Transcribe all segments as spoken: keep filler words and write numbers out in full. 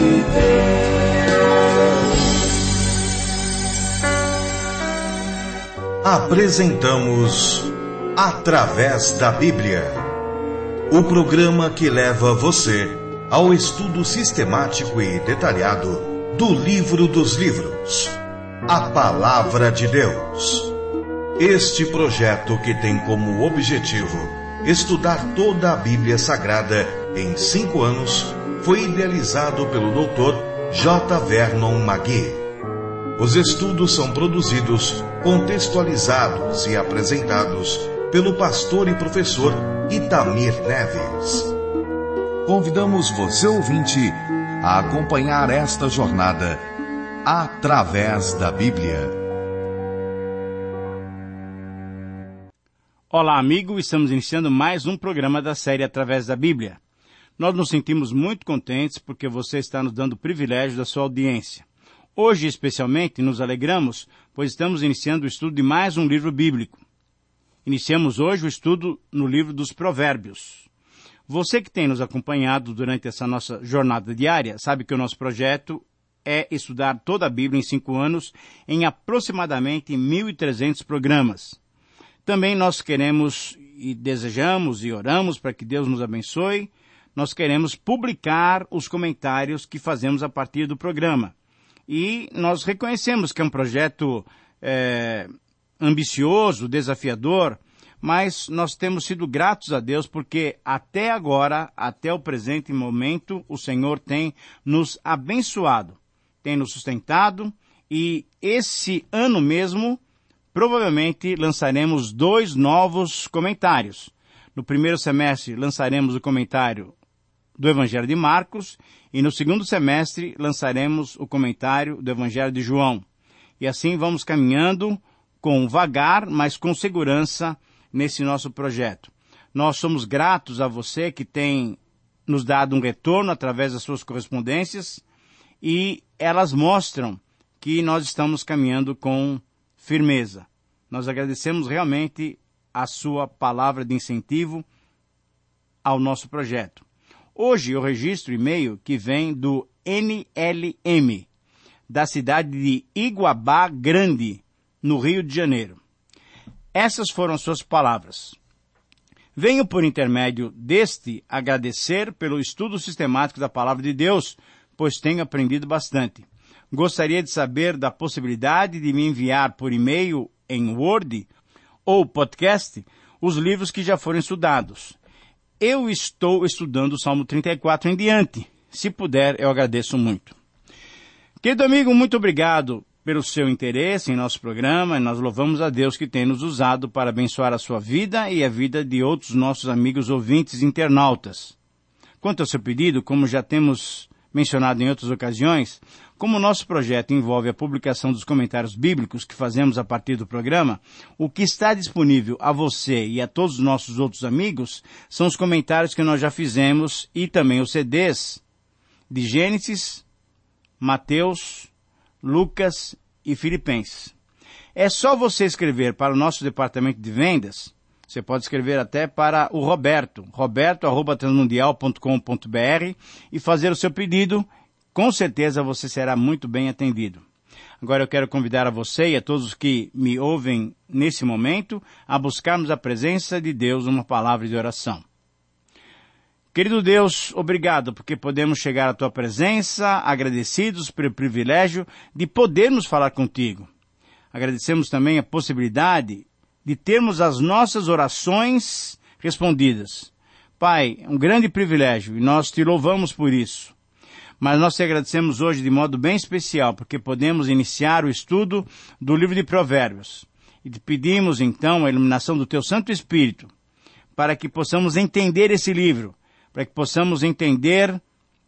Apresentamos Através da Bíblia, o programa que leva você ao estudo sistemático e detalhado do livro dos livros, a Palavra de Deus. Este projeto, que tem como objetivo estudar toda a Bíblia Sagrada em cinco anos, foi idealizado pelo doutor J. Vernon McGee. Os estudos são produzidos, contextualizados e apresentados pelo pastor e professor Itamir Neves. Convidamos você, ouvinte, a acompanhar esta jornada através da Bíblia. Olá, amigo, estamos iniciando mais um programa da série Através da Bíblia. Nós nos sentimos muito contentes porque você está nos dando o privilégio da sua audiência. Hoje, especialmente, nos alegramos, pois estamos iniciando o estudo de mais um livro bíblico. Iniciamos hoje o estudo no livro dos Provérbios. Você que tem nos acompanhado durante essa nossa jornada diária, sabe que o nosso projeto é estudar toda a Bíblia em cinco anos, em aproximadamente mil e trezentos programas. Também nós queremos e desejamos e oramos para que Deus nos abençoe. Nós queremos publicar os comentários que fazemos a partir do programa. E nós reconhecemos que é um projeto é, ambicioso, desafiador, mas nós temos sido gratos a Deus porque até agora, até o presente momento, o Senhor tem nos abençoado, tem nos sustentado, e esse ano mesmo, provavelmente lançaremos dois novos comentários. No primeiro semestre lançaremos o comentário do Evangelho de Marcos, e no segundo semestre lançaremos o comentário do Evangelho de João. E assim vamos caminhando com vagar, mas com segurança nesse nosso projeto. Nós somos gratos a você que tem nos dado um retorno através das suas correspondências, e elas mostram que nós estamos caminhando com firmeza. Nós agradecemos realmente a sua palavra de incentivo ao nosso projeto. Hoje eu registro e-mail que vem do N L M, da cidade de Iguabá Grande, no Rio de Janeiro. Essas foram as suas palavras. Venho por intermédio deste agradecer pelo estudo sistemático da Palavra de Deus, pois tenho aprendido bastante. Gostaria de saber da possibilidade de me enviar por e-mail em Word ou podcast os livros que já foram estudados. Eu estou estudando o Salmo trinta e quatro em diante. Se puder, eu agradeço muito. Querido amigo, muito obrigado pelo seu interesse em nosso programa. Nós louvamos a Deus que tem nos usado para abençoar a sua vida e a vida de outros nossos amigos ouvintes internautas. Quanto ao seu pedido, como já temos mencionado em outras ocasiões, como o nosso projeto envolve a publicação dos comentários bíblicos que fazemos a partir do programa, o que está disponível a você e a todos os nossos outros amigos são os comentários que nós já fizemos e também os C Ds de Gênesis, Mateus, Lucas e Filipenses. É só você escrever para o nosso departamento de vendas. Você pode escrever até para o Roberto, roberto arroba transmundial ponto com ponto b r, e fazer o seu pedido. Com certeza você será muito bem atendido. Agora eu quero convidar a você e a todos que me ouvem nesse momento a buscarmos a presença de Deus numa palavra de oração. Querido Deus, obrigado porque podemos chegar à tua presença, agradecidos pelo privilégio de podermos falar contigo. Agradecemos também a possibilidade de termos as nossas orações respondidas. Pai, é um grande privilégio e nós te louvamos por isso. Mas nós te agradecemos hoje de modo bem especial, porque podemos iniciar o estudo do livro de Provérbios. E te pedimos, então, a iluminação do teu Santo Espírito, para que possamos entender esse livro, para que possamos entender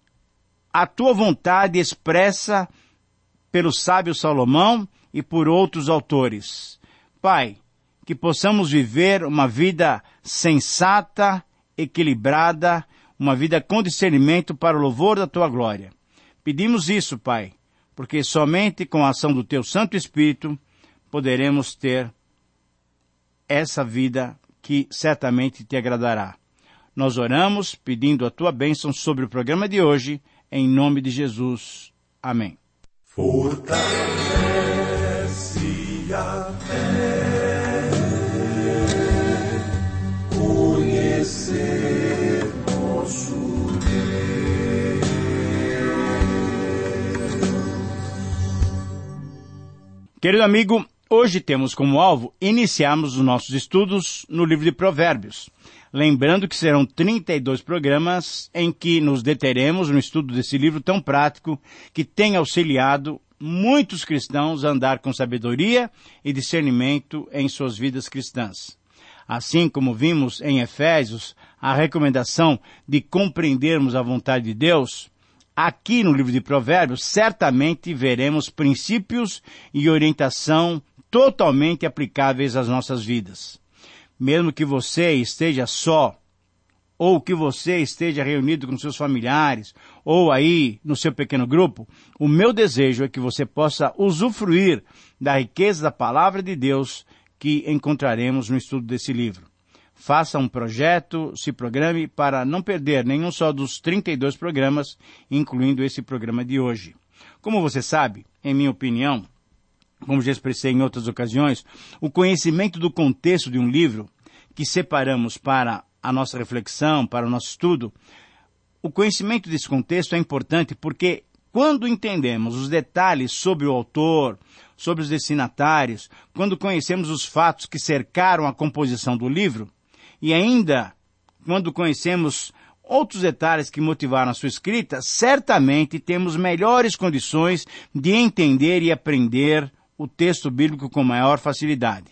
a tua vontade expressa pelo sábio Salomão e por outros autores. Pai, que possamos viver uma vida sensata, equilibrada, uma vida com discernimento para o louvor da tua glória. Pedimos isso, Pai, porque somente com a ação do teu Santo Espírito poderemos ter essa vida que certamente te agradará. Nós oramos pedindo a tua bênção sobre o programa de hoje, em nome de Jesus. Amém. Fortalece a fé, conhecer nosso Deus. Querido amigo, hoje temos como alvo iniciarmos os nossos estudos no livro de Provérbios. Lembrando que serão trinta e dois programas em que nos deteremos no estudo desse livro tão prático que tem auxiliado muitos cristãos a andar com sabedoria e discernimento em suas vidas cristãs. Assim como vimos em Efésios a recomendação de compreendermos a vontade de Deus, aqui no livro de Provérbios certamente veremos princípios e orientação totalmente aplicáveis às nossas vidas. Mesmo que você esteja só, ou que você esteja reunido com seus familiares, ou aí no seu pequeno grupo, o meu desejo é que você possa usufruir da riqueza da palavra de Deus que encontraremos no estudo desse livro. Faça um projeto, se programe para não perder nenhum só dos trinta e dois programas, incluindo esse programa de hoje. Como você sabe, em minha opinião, como já expressei em outras ocasiões, o conhecimento do contexto de um livro que separamos para a nossa reflexão, para o nosso estudo, o conhecimento desse contexto é importante porque quando entendemos os detalhes sobre o autor, sobre os destinatários, quando conhecemos os fatos que cercaram a composição do livro, e ainda quando conhecemos outros detalhes que motivaram a sua escrita, certamente temos melhores condições de entender e aprender o texto bíblico com maior facilidade.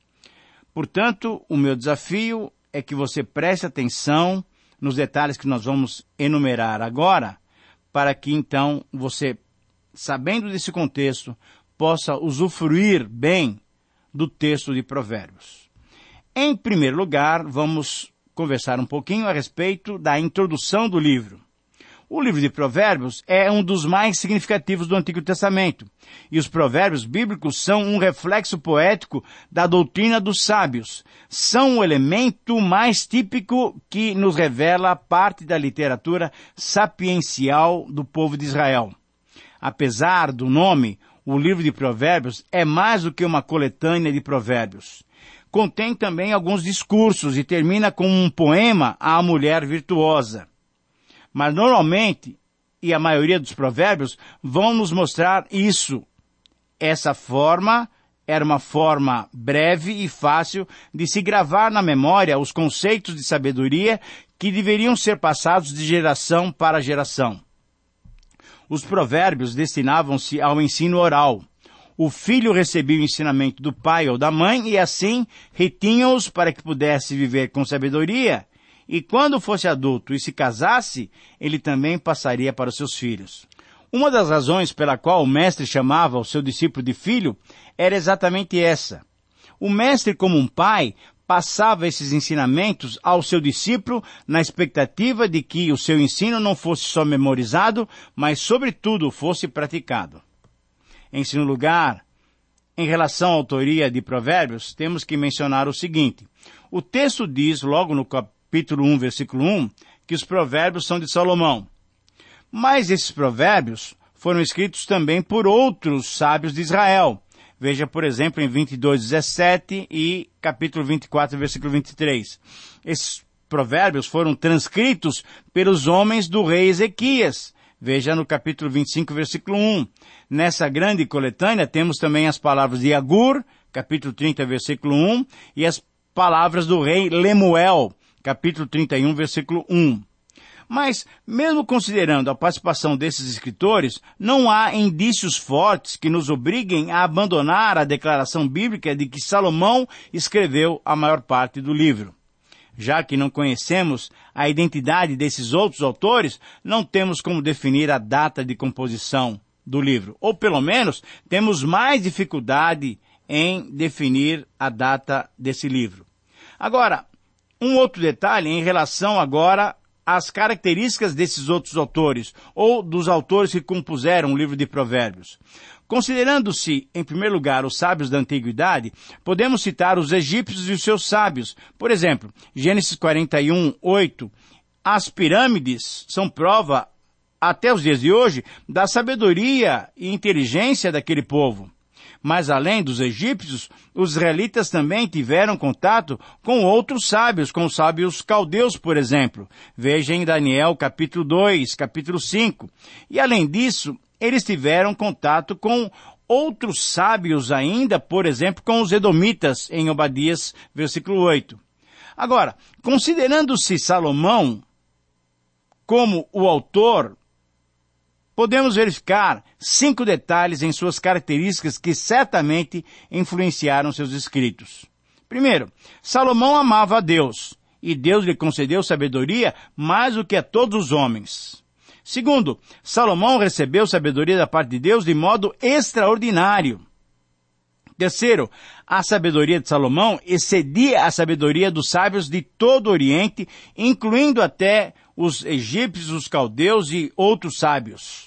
Portanto, o meu desafio é que você preste atenção nos detalhes que nós vamos enumerar agora, para que então você, sabendo desse contexto, possa usufruir bem do texto de Provérbios. Em primeiro lugar, vamos conversar um pouquinho a respeito da introdução do livro. O livro de Provérbios é um dos mais significativos do Antigo Testamento, e os provérbios bíblicos são um reflexo poético da doutrina dos sábios. São o elemento mais típico que nos revela parte da literatura sapiencial do povo de Israel. Apesar do nome, o livro de Provérbios é mais do que uma coletânea de provérbios. Contém também alguns discursos e termina com um poema à mulher virtuosa. Mas normalmente, e a maioria dos provérbios, vão nos mostrar isso. Essa forma era uma forma breve e fácil de se gravar na memória os conceitos de sabedoria que deveriam ser passados de geração para geração. Os provérbios destinavam-se ao ensino oral. O filho recebia o ensinamento do pai ou da mãe e assim retinha-os para que pudesse viver com sabedoria. E quando fosse adulto e se casasse, ele também passaria para os seus filhos. Uma das razões pela qual o mestre chamava o seu discípulo de filho era exatamente essa. O mestre, como um pai, passava esses ensinamentos ao seu discípulo na expectativa de que o seu ensino não fosse só memorizado, mas, sobretudo, fosse praticado. Em segundo lugar, em relação à autoria de Provérbios, temos que mencionar o seguinte. O texto diz, logo no capítulo capítulo um, versículo um, que os provérbios são de Salomão. Mas esses provérbios foram escritos também por outros sábios de Israel. Veja, por exemplo, em vinte e dois, dezessete e capítulo vinte e quatro, versículo vinte e três. Esses provérbios foram transcritos pelos homens do rei Ezequias. Veja no capítulo vinte e cinco, versículo um. Nessa grande coletânea temos também as palavras de Agur, capítulo trinta, versículo um, e as palavras do rei Lemuel, capítulo trinta e um, versículo um. Mas, mesmo considerando a participação desses escritores, não há indícios fortes que nos obriguem a abandonar a declaração bíblica de que Salomão escreveu a maior parte do livro. Já que não conhecemos a identidade desses outros autores, não temos como definir a data de composição do livro. Ou, pelo menos, temos mais dificuldade em definir a data desse livro. Agora, um outro detalhe em relação agora às características desses outros autores, ou dos autores que compuseram o livro de Provérbios. Considerando-se, em primeiro lugar, os sábios da antiguidade, podemos citar os egípcios e os seus sábios. Por exemplo, Gênesis quarenta e um, oito, as pirâmides são prova até os dias de hoje, da sabedoria e inteligência daquele povo. Mas além dos egípcios, os israelitas também tiveram contato com outros sábios, com os sábios caldeus, por exemplo. Veja em Daniel capítulo dois, capítulo cinco. E além disso, eles tiveram contato com outros sábios ainda, por exemplo, com os edomitas, em Obadias, versículo oito. Agora, considerando-se Salomão como o autor, podemos verificar cinco detalhes em suas características que certamente influenciaram seus escritos. Primeiro, Salomão amava a Deus, e Deus lhe concedeu sabedoria mais do que a todos os homens. Segundo, Salomão recebeu sabedoria da parte de Deus de modo extraordinário. Terceiro, a sabedoria de Salomão excedia a sabedoria dos sábios de todo o Oriente, incluindo até os egípcios, os caldeus e outros sábios.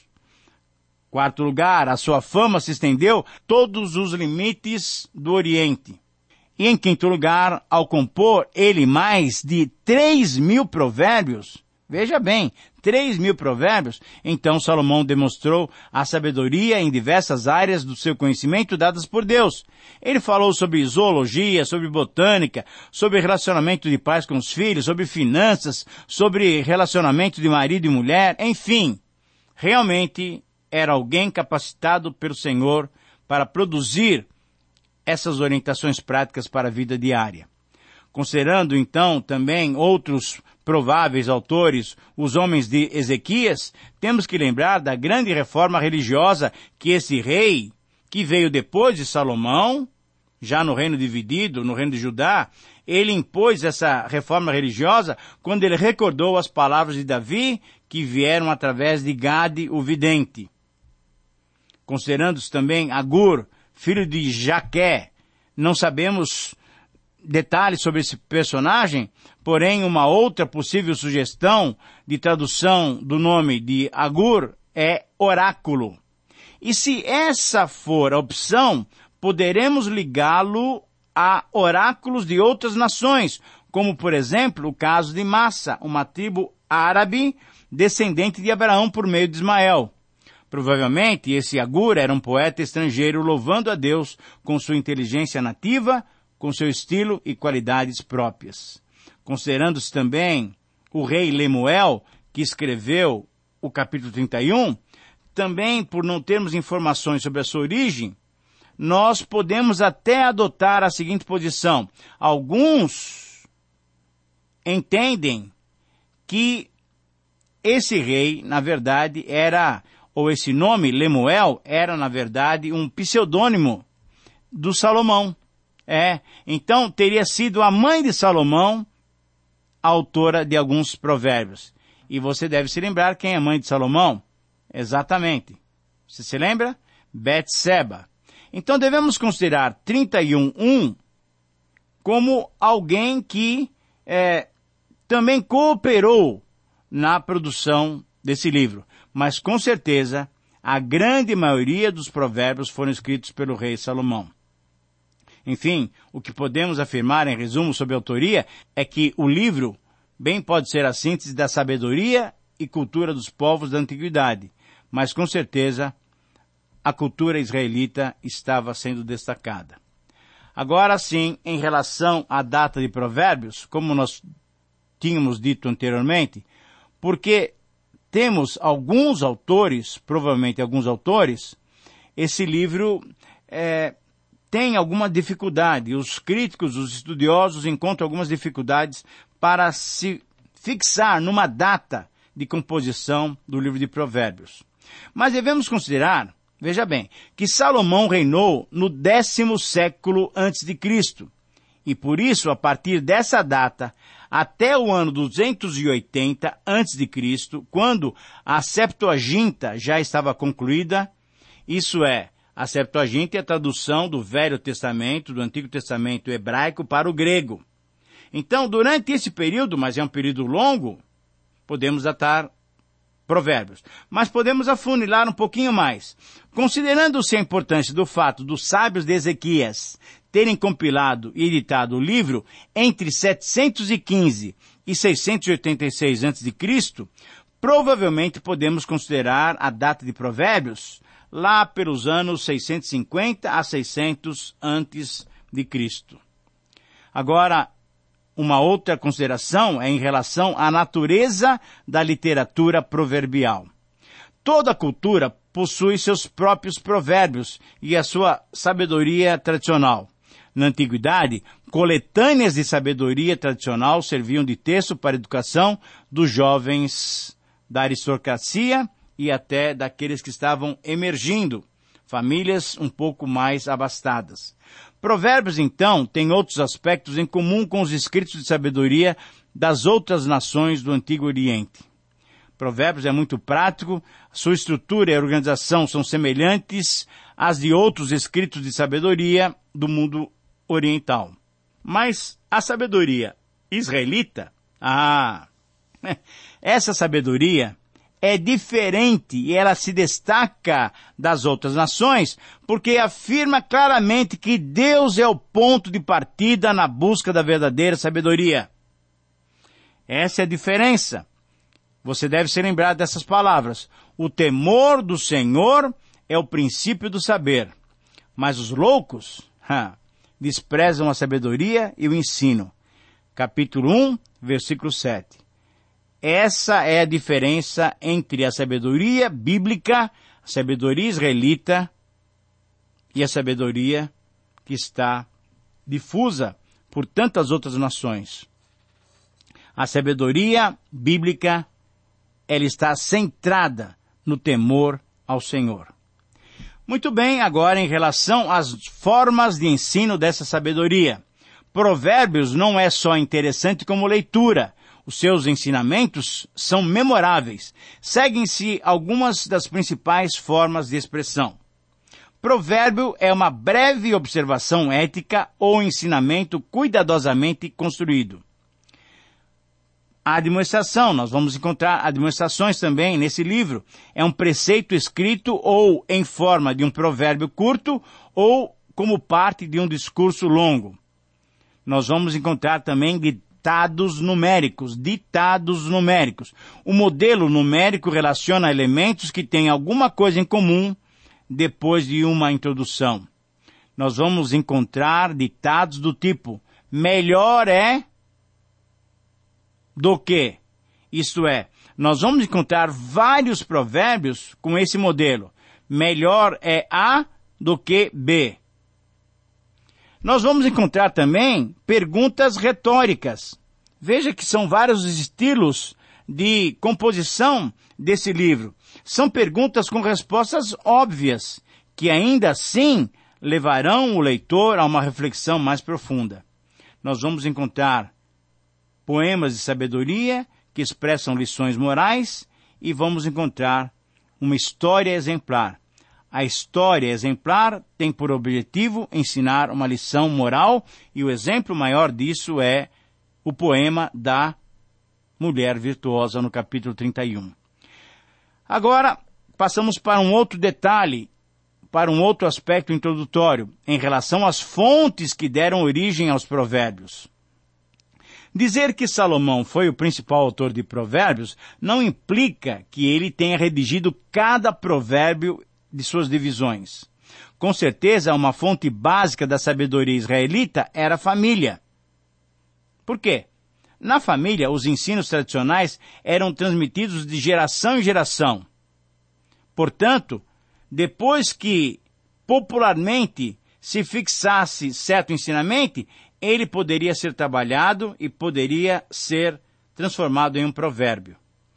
Quarto lugar, a sua fama se estendeu todos os limites do Oriente. E em quinto lugar, ao compor ele mais de três mil provérbios, veja bem, três mil provérbios, então Salomão demonstrou a sabedoria em diversas áreas do seu conhecimento dadas por Deus. Ele falou sobre zoologia, sobre botânica, sobre relacionamento de pais com os filhos, sobre finanças, sobre relacionamento de marido e mulher, enfim. Realmente era alguém capacitado pelo Senhor para produzir essas orientações práticas para a vida diária. Considerando então também outros prováveis autores, os homens de Ezequias, temos que lembrar da grande reforma religiosa que esse rei, que veio depois de Salomão, já no reino dividido, no reino de Judá, ele impôs essa reforma religiosa quando ele recordou as palavras de Davi que vieram através de Gade, o vidente. Considerando-se também Agur, filho de Jaqué, não sabemos detalhes sobre esse personagem, porém uma outra possível sugestão de tradução do nome de Agur é oráculo. E se essa for a opção, poderemos ligá-lo a oráculos de outras nações, como por exemplo o caso de Massa, uma tribo árabe descendente de Abraão por meio de Ismael. Provavelmente esse Agur era um poeta estrangeiro louvando a Deus com sua inteligência nativa, com seu estilo e qualidades próprias. Considerando-se também o rei Lemuel, que escreveu o capítulo trinta e um, também por não termos informações sobre a sua origem, nós podemos até adotar a seguinte posição. Alguns entendem que esse rei, na verdade, era, ou esse nome, Lemuel, era, na verdade, um pseudônimo do Salomão. É, então teria sido a mãe de Salomão a autora de alguns provérbios. E você deve se lembrar quem é a mãe de Salomão? Exatamente. Você se lembra? Betseba. Então devemos considerar trinta e um, um como alguém que é, também cooperou na produção desse livro. Mas com certeza a grande maioria dos provérbios foram escritos pelo rei Salomão. Enfim, o que podemos afirmar em resumo sobre a autoria é que o livro bem pode ser a síntese da sabedoria e cultura dos povos da antiguidade, mas com certeza a cultura israelita estava sendo destacada. Agora sim, em relação à data de Provérbios, como nós tínhamos dito anteriormente, porque temos alguns autores, provavelmente alguns autores, esse livro é, tem alguma dificuldade. Os críticos, os estudiosos encontram algumas dificuldades para se fixar numa data de composição do livro de Provérbios. Mas devemos considerar, veja bem, que Salomão reinou no décimo século antes de Cristo. E por isso, a partir dessa data, até o ano duzentos e oitenta antes de Cristo, quando a Septuaginta já estava concluída, isso é, a Septuaginta é a tradução do Velho Testamento, do Antigo Testamento hebraico para o grego. Então, durante esse período, mas é um período longo, podemos datar Provérbios. Mas podemos afunilar um pouquinho mais. Considerando-se a importância do fato dos sábios de Ezequias terem compilado e editado o livro entre setecentos e quinze e seiscentos e oitenta e seis antes de Cristo, provavelmente podemos considerar a data de Provérbios lá pelos anos seiscentos e cinquenta a seiscentos antes de Cristo. Agora, uma outra consideração é em relação à natureza da literatura proverbial. Toda cultura possui seus próprios provérbios e a sua sabedoria tradicional. Na antiguidade, coletâneas de sabedoria tradicional serviam de texto para a educação dos jovens da aristocracia e até daqueles que estavam emergindo, famílias um pouco mais abastadas. Provérbios, então, têm outros aspectos em comum com os escritos de sabedoria das outras nações do Antigo Oriente. Provérbios é muito prático, sua estrutura e organização são semelhantes às de outros escritos de sabedoria do mundo oriental. Mas a sabedoria israelita, ah, essa sabedoria é diferente e ela se destaca das outras nações porque afirma claramente que Deus é o ponto de partida na busca da verdadeira sabedoria. Essa é a diferença. Você deve se lembrar dessas palavras. O temor do Senhor é o princípio do saber, mas os loucos ha, desprezam a sabedoria e o ensino. Capítulo um, versículo sete. Essa é a diferença entre a sabedoria bíblica, a sabedoria israelita e a sabedoria que está difusa por tantas outras nações. A sabedoria bíblica, ela está centrada no temor ao Senhor. Muito bem, agora em relação às formas de ensino dessa sabedoria. Provérbios não é só interessante como leitura. Os seus ensinamentos são memoráveis. Seguem-se algumas das principais formas de expressão. Provérbio é uma breve observação ética ou ensinamento cuidadosamente construído. A admoestação, nós vamos encontrar admoestações também nesse livro. É um preceito escrito ou em forma de um provérbio curto ou como parte de um discurso longo. Nós vamos encontrar também ditados numéricos, ditados numéricos. O modelo numérico relaciona elementos que têm alguma coisa em comum depois de uma introdução. Nós vamos encontrar ditados do tipo, melhor é do que. Isto é, nós vamos encontrar vários provérbios com esse modelo. Melhor é A do que B. Nós vamos encontrar também perguntas retóricas. Veja que são vários estilos de composição desse livro. São perguntas com respostas óbvias, que ainda assim levarão o leitor a uma reflexão mais profunda. Nós vamos encontrar poemas de sabedoria que expressam lições morais e vamos encontrar uma história exemplar. A história exemplar tem por objetivo ensinar uma lição moral e o exemplo maior disso é o poema da mulher virtuosa no capítulo trinta e um. Agora, passamos para um outro detalhe, para um outro aspecto introdutório, em relação às fontes que deram origem aos provérbios. Dizer que Salomão foi o principal autor de provérbios não implica que ele tenha redigido cada provérbio de suas divisões. Com certeza, uma fonte básica da sabedoria israelita era a família. Por quê? Na família, os ensinos tradicionais eram transmitidos de geração em geração. Portanto, depois que popularmente se fixasse certo ensinamento, ele poderia ser trabalhado e poderia ser transformado em um provérbio.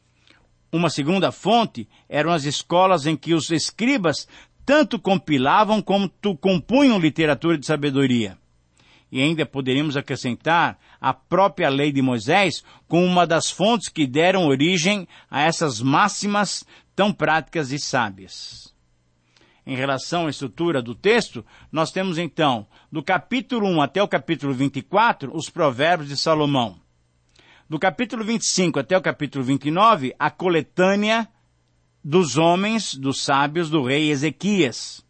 Uma segunda fonte eram as escolas em que os escribas tanto compilavam como compunham literatura de sabedoria. E ainda poderíamos acrescentar a própria lei de Moisés como uma das fontes que deram origem a essas máximas tão práticas e sábias. Em relação à estrutura do texto, nós temos então, do capítulo um até o capítulo vinte e quatro, os provérbios de Salomão. Do capítulo vinte e cinco até o capítulo vinte e nove, a coletânea dos homens, dos sábios do rei Ezequias.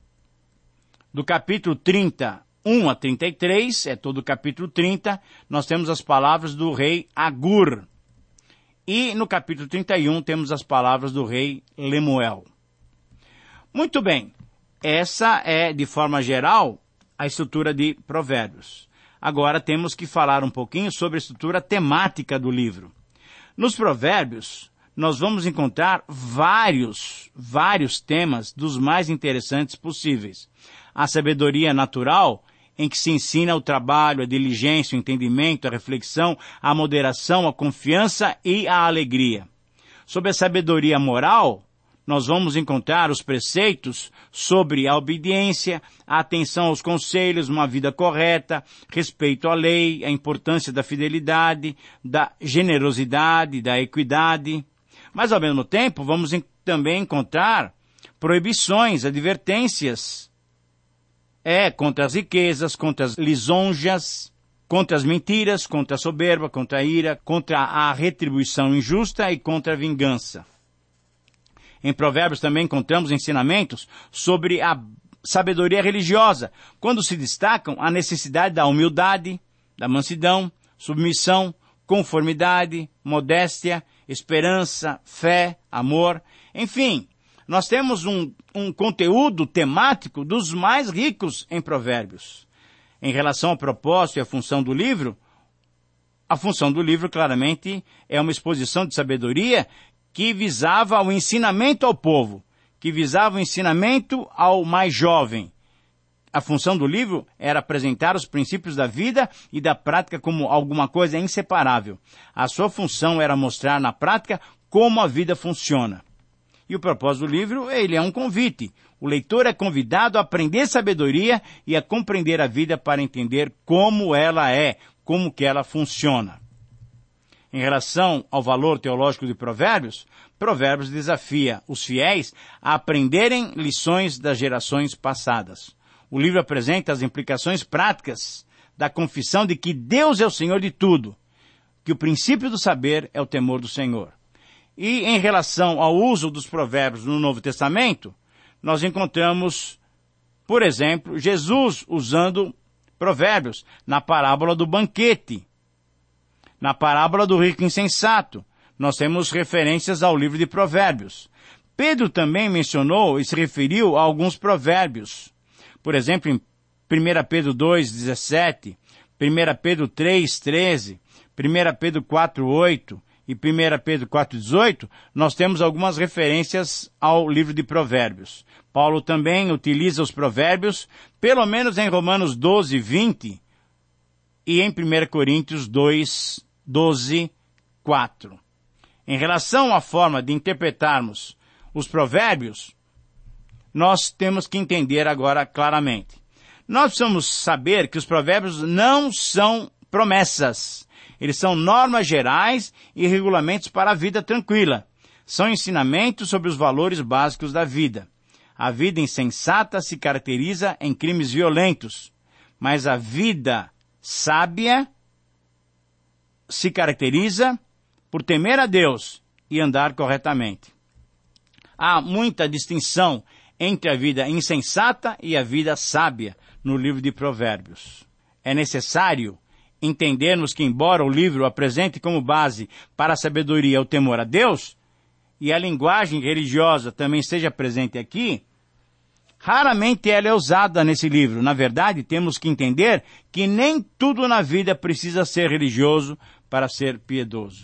Do capítulo trinta, um a trinta e três, é todo o capítulo trinta, nós temos as palavras do rei Agur. E no capítulo trinta e um temos as palavras do rei Lemuel. Muito bem, essa é, de forma geral, a estrutura de Provérbios. Agora temos que falar um pouquinho sobre a estrutura temática do livro. Nos Provérbios, nós vamos encontrar vários, vários temas dos mais interessantes possíveis. A sabedoria natural, em que se ensina o trabalho, a diligência, o entendimento, a reflexão, a moderação, a confiança e a alegria. Sobre a sabedoria moral, nós vamos encontrar os preceitos sobre a obediência, a atenção aos conselhos, uma vida correta, respeito à lei, a importância da fidelidade, da generosidade, da equidade. Mas, ao mesmo tempo, vamos também encontrar proibições, advertências, é, contra as riquezas, contra as lisonjas, contra as mentiras, contra a soberba, contra a ira, contra a retribuição injusta e contra a vingança. Em Provérbios também encontramos ensinamentos sobre a sabedoria religiosa, quando se destacam a necessidade da humildade, da mansidão, submissão, conformidade, modéstia, esperança, fé, amor, enfim. Nós temos um, um conteúdo temático dos mais ricos em Provérbios. Em relação ao propósito e à função do livro, a função do livro claramente é uma exposição de sabedoria que visava o ensinamento ao povo, que visava o ensinamento ao mais jovem. A função do livro era apresentar os princípios da vida e da prática como alguma coisa inseparável. A sua função era mostrar na prática como a vida funciona. E o propósito do livro, ele é um convite. O leitor é convidado a aprender sabedoria e a compreender a vida para entender como ela é, como que ela funciona. Em relação ao valor teológico de Provérbios, Provérbios desafia os fiéis a aprenderem lições das gerações passadas. O livro apresenta as implicações práticas da confissão de que Deus é o Senhor de tudo, que o princípio do saber é o temor do Senhor. E em relação ao uso dos provérbios no Novo Testamento, nós encontramos, por exemplo, Jesus usando provérbios na parábola do banquete. Na parábola do rico insensato, nós temos referências ao livro de Provérbios. Pedro também mencionou e se referiu a alguns provérbios. Por exemplo, em primeira Pedro dois, dezessete, primeira Pedro três, treze, primeira Pedro quatro, oito e primeira Pedro quatro, dezoito, nós temos algumas referências ao livro de Provérbios. Paulo também utiliza os provérbios, pelo menos em Romanos doze, vinte e em primeira Coríntios dois, doze, quatro. Em relação à forma de interpretarmos os provérbios, nós temos que entender agora claramente. Nós precisamos saber que os provérbios não são promessas. Eles são normas gerais e regulamentos para a vida tranquila. São ensinamentos sobre os valores básicos da vida. A vida insensata se caracteriza em crimes violentos, mas a vida sábia se caracteriza por temer a Deus e andar corretamente. Há muita distinção entre a vida insensata e a vida sábia no livro de Provérbios. É necessário entendermos que, embora o livro apresente como base para a sabedoria o temor a Deus, e a linguagem religiosa também esteja presente aqui, raramente ela é usada nesse livro. Na verdade, temos que entender que nem tudo na vida precisa ser religioso para ser piedoso.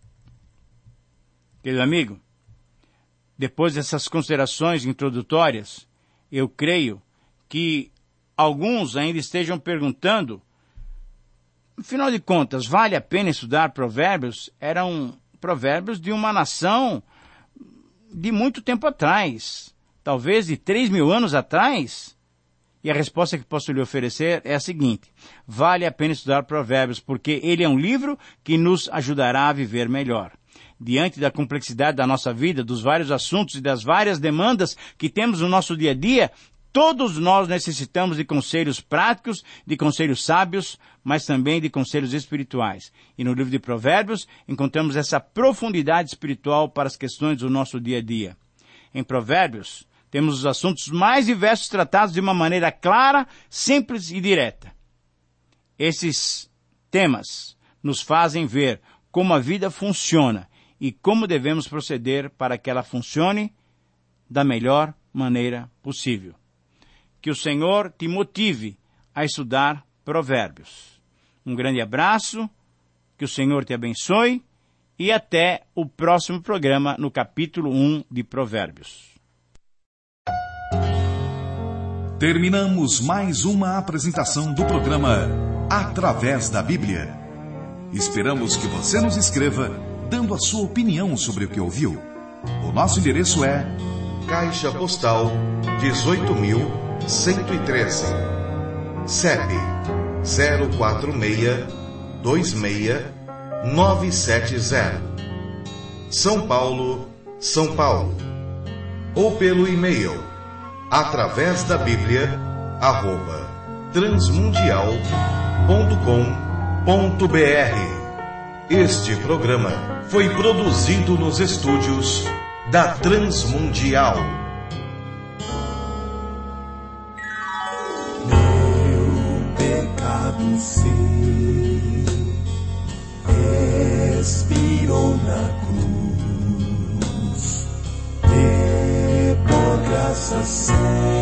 Querido amigo, depois dessas considerações introdutórias, eu creio que alguns ainda estejam perguntando, afinal de contas, vale a pena estudar provérbios? Eram provérbios de uma nação de muito tempo atrás, talvez de três mil anos atrás. E a resposta que posso lhe oferecer é a seguinte: vale a pena estudar provérbios, porque ele é um livro que nos ajudará a viver melhor. Diante da complexidade da nossa vida, dos vários assuntos e das várias demandas que temos no nosso dia a dia, todos nós necessitamos de conselhos práticos, de conselhos sábios, mas também de conselhos espirituais. E no livro de Provérbios encontramos essa profundidade espiritual para as questões do nosso dia a dia. Em Provérbios temos os assuntos mais diversos tratados de uma maneira clara, simples e direta. Esses temas nos fazem ver como a vida funciona e como devemos proceder para que ela funcione da melhor maneira possível. Que o Senhor te motive a estudar Provérbios. Um grande abraço, que o Senhor te abençoe e até o próximo programa no capítulo um de Provérbios. Terminamos mais uma apresentação do programa Através da Bíblia. Esperamos que você nos escreva dando a sua opinião sobre o que ouviu. O nosso endereço é Caixa Postal dezoito mil cento e treze, C E P zero quatro seis dois seis nove sete zero, São Paulo, São Paulo. Ou pelo e-mail através da Bíblia arroba transmundial ponto com ponto br. Este programa foi produzido nos estúdios da Transmundial. Meu pecado sei, expirou na cruz, e por graça cega